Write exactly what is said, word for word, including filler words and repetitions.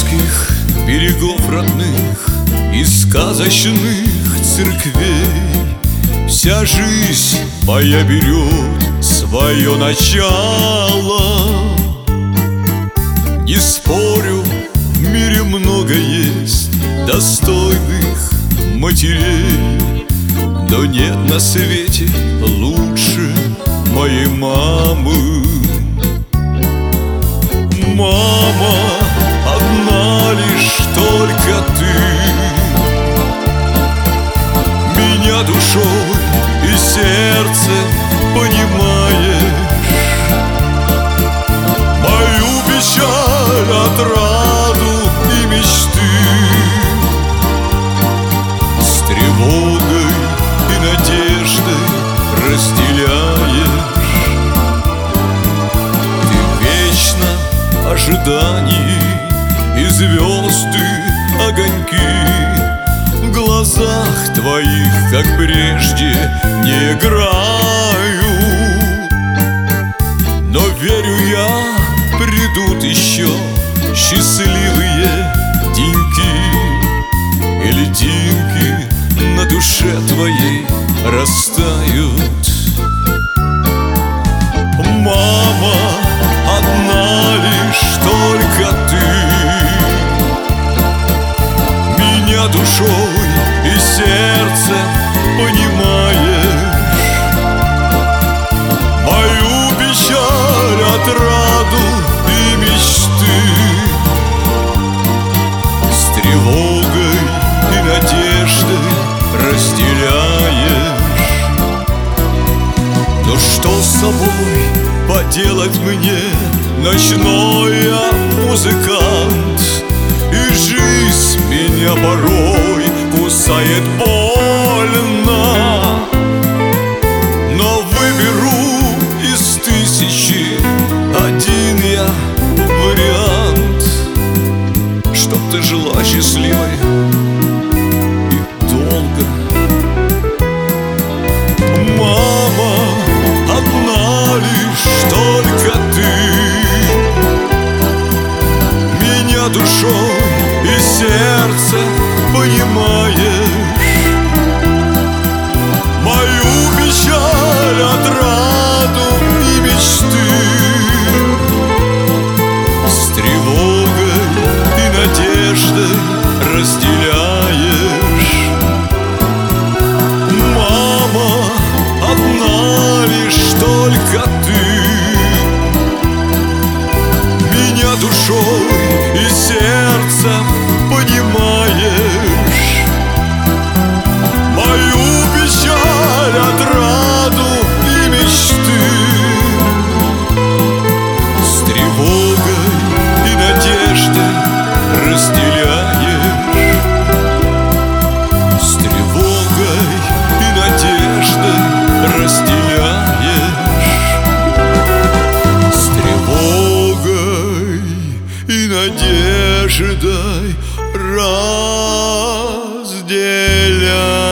русских берегов родных и сказочных церквей вся жизнь моя берет свое начало. Не спорю, в мире много есть достойных матерей, но нет на свете лучше моей мамы. Мама, одна лишь только ты меня душой и сердцем понимаешь, мою печаль, отраду и мечты, с тревогой и надеждой разделяешь. Ты вечно в ожидании, и звезды, огоньки в глазах твоих, как прежде, не играют. Но верю я, придут еще счастливые деньки, и льдинки на душе твоей растают. Мама, одна лишь только ты меня душой и сердцем понимаешь, мою печаль, отраду и мечты, с тревогой и надеждой разделяешь. Но что с собой поделать мне, ночной я музыкант, и жизнь меня порой кусает больно. Но выберу из тысячи один я вариант, чтоб ты жила счастливой и долго. Мама, одна лишь только ты меня душой и сердцем понимаешь, мою печаль, отраду и мечты, с тревогой и надеждой разделяешь. Мама, одна лишь только ты меня душой и сердцем понимаешь, мою печаль, отраду и мечты, с тревогой и надеждой разделяешь, с тревогой и надеждой разделяешь, с тревогой и надеждой разделяешь.